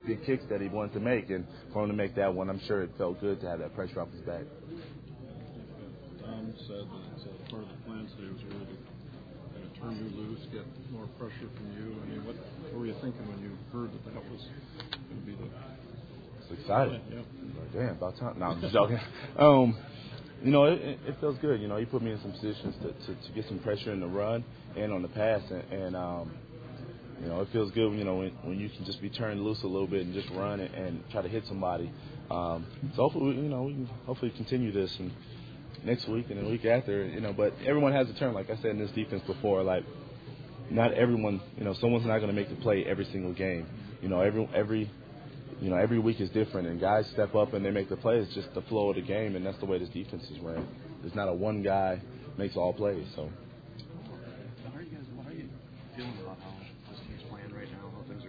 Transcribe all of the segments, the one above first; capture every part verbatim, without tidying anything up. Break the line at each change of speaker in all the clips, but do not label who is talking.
big kicks that he wanted to make, and for him to make that one, I'm sure it felt good to have that pressure off his back.
Tom said that uh, part of the plan today was really to kind of turn you loose, get more pressure from you. I mean, what, what were you thinking when you heard that that was going to be the...
It's exciting.
Yeah.
Like, damn, about time. No, I'm just joking. um, you know, it, it feels good. You know, he put me in some positions to, to, to get some pressure in the run and on the pass, and, and um, you know, it feels good, you know, when, when you can just be turned loose a little bit and just run and, and try to hit somebody. Um, so hopefully, you know, we can hopefully continue this and next week and the week after, you know. But everyone has a turn, like I said in this defense before. Like, not everyone, you know, someone's not going to make the play every single game. You know, every every. You know, every week is different, and guys step up and they make the plays. It's just the flow of the game, and that's the way this defense is ran. There's not a one guy makes all plays. So.
How are you guys? How are you feeling about how this team's playing right now? How things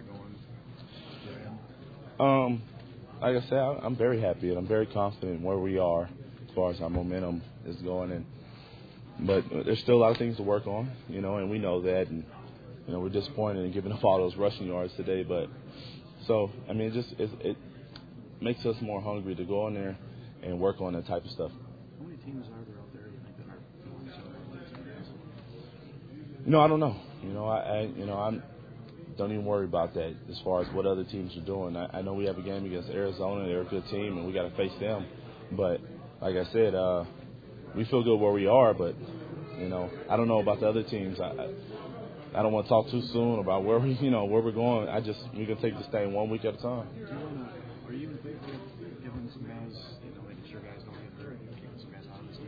are going?
Um, like I said, I'm very happy and I'm very confident in where we are as far as our momentum is going. And but there's still a lot of things to work on, you know, and we know that. And you know, we're disappointed in giving up all those rushing yards today, but. So, I mean, it just it, it makes us more hungry to go in there and work on that type of stuff.
How many teams are there out there you think that are feeling similar?
You know, I don't know. You know, I, I you know I'm don't even worry about that as far as what other teams are doing. I, I know we have a game against Arizona. They're a good team, and we got to face them. But like I said, uh, we feel good where we are. But you know, I don't know about the other teams. I, I, I don't want to talk too soon about where we, you know, where we're going. I just we can take this thing one week at a time.
Do you wanna, are you even thinking of giving some guys, you know, making sure guys don't get hurt, keeping some guys out of this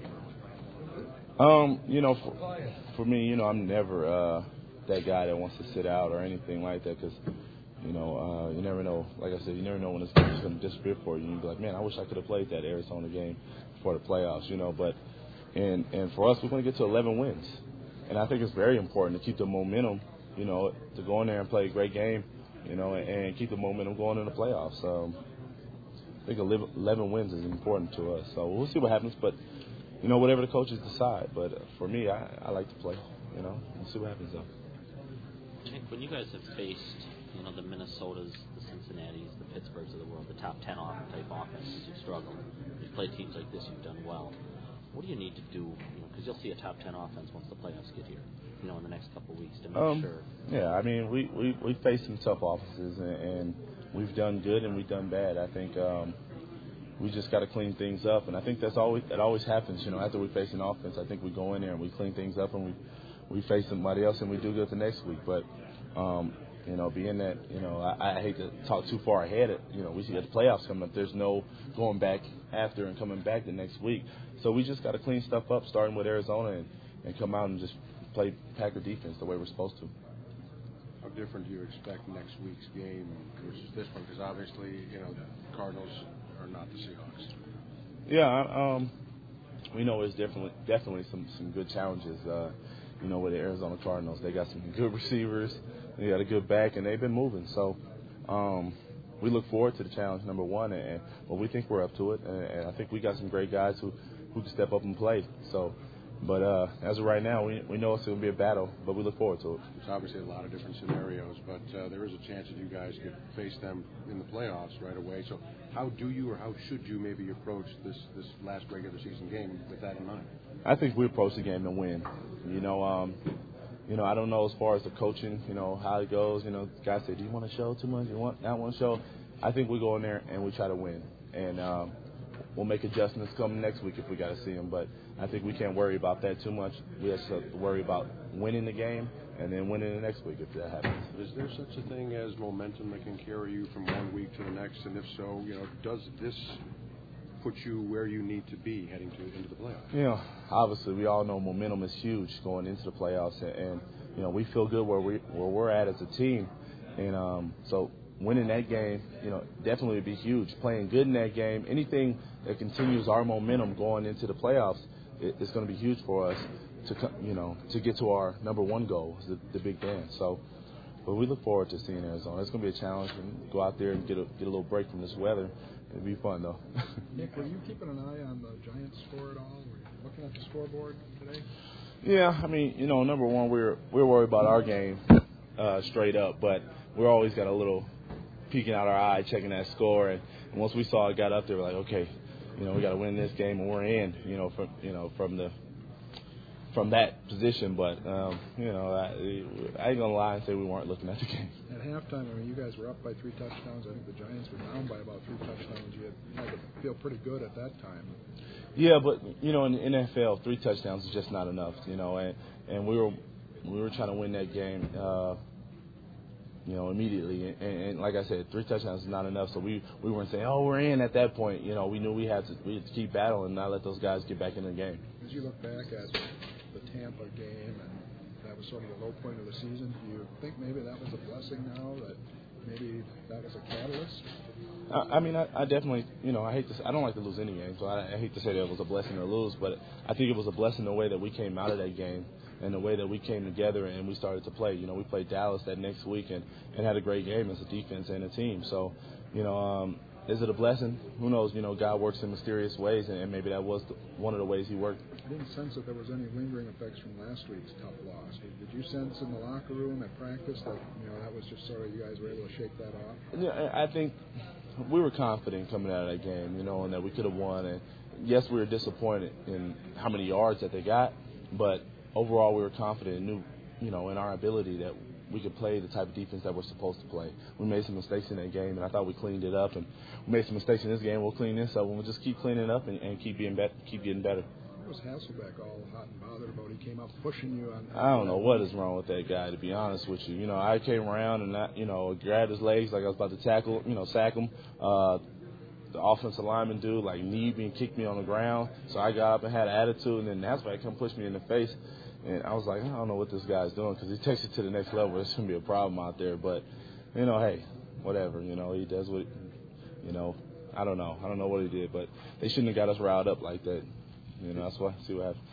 game?
Um, you know, for, for me, you know, I'm never uh, that guy that wants to sit out or anything like that because, you know, uh, you never know. Like I said, you never know when this game is going to disappear for you. You'd be like, man, I wish I could have played that Arizona game before the playoffs, you know. But and and for us, we're going to get to eleven wins. And I think it's very important to keep the momentum, you know, to go in there and play a great game, you know, and, and keep the momentum going in the playoffs. Um, I think eleven wins is important to us. So we'll see what happens. But, you know, whatever the coaches decide. But uh, for me, I, I like to play, you know. We'll see what happens, though.
Nick, when you guys have faced, you know, the Minnesotas, the Cincinnatis, the Pittsburghs of the world, the top ten off type offenses, you've struggled. You've played teams like this, you've done well. What do you need to do, you know, because you'll see a top ten offense once the playoffs get here, you know, in the next couple of weeks to make
um,
sure?
Yeah, I mean, we, we, we faced some tough offenses, and, and we've done good and we've done bad. I think um, we just got to clean things up, and I think that's always that always happens, you know, after we face an offense. I think we go in there and we clean things up, and we, we face somebody else and we do good the next week. But, um, you know, being that, you know, I, I hate to talk too far ahead. Of, you know, we see the playoffs coming up. There's no going back after and coming back the next week. So we just got to clean stuff up, starting with Arizona, and, and come out and just play Packer defense the way we're supposed to.
How different do you expect next week's game versus this one? Because obviously, you know, the Cardinals are not the Seahawks.
Yeah, um, we know there's definitely definitely some, some good challenges. Uh, you know, with the Arizona Cardinals, they got some good receivers, they got a good back, and they've been moving. So um, we look forward to the challenge, number one, and, and well, we think we're up to it, and, and I think we got some great guys who, who can step up and play. So, but uh, as of right now, we we know it's going to be a battle, but we look forward to it.
It's obviously a lot of different scenarios, but uh, there is a chance that you guys could face them in the playoffs right away. So how do you or how should you maybe approach this, this last regular season game with that in mind?
I think we approach the game to win. You know, um, you know, I don't know as far as the coaching, you know, how it goes. You know, guys say, do you want to show too much? You want not want to show? I think we go in there and we try to win. And um, we'll make adjustments come next week if we got to see them. But I think we can't worry about that too much. We have to worry about winning the game and then winning the next week if that happens.
Is there such a thing as momentum that can carry you from one week to the next? And if so, you know, does this put you where you need to be heading to into the playoffs?
You know, obviously we all know momentum is huge going into the playoffs, and, and you know we feel good where we where we're at as a team, and um, so winning that game, you know, definitely would be huge. Playing good in that game, anything that continues our momentum going into the playoffs, it, it's going to be huge for us to you know to get to our number one goal, the, the big dance. So. But we look forward to seeing Arizona. It's going to be a challenge, and go out there and get a get a little break from this weather. It'll be fun, though.
Nick, were you keeping an eye on the Giants score at all? Were you looking at the scoreboard today?
Yeah, I mean, you know, number one, we're we're worried about our game uh, straight up, but we're always got a little peeking out our eye, checking that score, and, and once we saw it got up there, we're like, okay, you know, we got to win this game, and we're in, you know, from you know from the from that position. But um, you know, I, I ain't gonna lie and say we weren't looking at the game.
At halftime, I mean, you guys were up by three touchdowns. I think the Giants were down by about three touchdowns. You had, had to feel pretty good at that time.
Yeah, but you know, in the N F L, three touchdowns is just not enough. You know, and and we were we were trying to win that game. Uh, You know, immediately, and, and like I said, three touchdowns is not enough. So we, we weren't saying, "Oh, we're in." At that point, you know, we knew we had to we had to keep battling and not let those guys get back in the game.
As you look back at the Tampa game, and that was sort of the low point of the season, do you think maybe that was a blessing now? That maybe that was a catalyst?
I, I mean, I, I definitely, you know, I hate to, I don't like to lose any game, so I, I hate to say that it was a blessing to lose, but I think it was a blessing the way that we came out of that game. And the way that we came together and we started to play. You know, we played Dallas that next week and, and had a great game as a defense and a team. So, you know, um, is it a blessing? Who knows? You know, God works in mysterious ways, and, and maybe that was the, one of the ways he worked.
I didn't sense that there was any lingering effects from last week's tough loss. Did, did you sense in the locker room at practice that, you know, that was just sort of you guys were able to shake that off?
Yeah, I think we were confident coming out of that game, you know, and that we could have won. And, yes, we were disappointed in how many yards that they got, but overall, we were confident and knew, you know, in our ability that we could play the type of defense that we're supposed to play. We made some mistakes in that game, and I thought we cleaned it up. And we made some mistakes in this game. We'll clean this up, and we'll just keep cleaning it up and, and keep being be- keep getting better.
What was Hasselbeck all hot and bothered about? He came up pushing you on.
I don't know what is wrong with that guy, to be honest with you. You know, I came around and I, you know, grabbed his legs like I was about to tackle, you know, sack him. Uh, The offensive lineman dude like kneed me and kicked me on the ground, so I got up and had an attitude, and then that's why he come push me in the face. And I was like, I don't know what this guy's doing, because he takes it to the next level. It's going to be a problem out there. But, you know, hey, whatever. You know, he does what, you know, I don't know. I don't know what he did. But they shouldn't have got us riled up like that. You know, that's why. See what happens.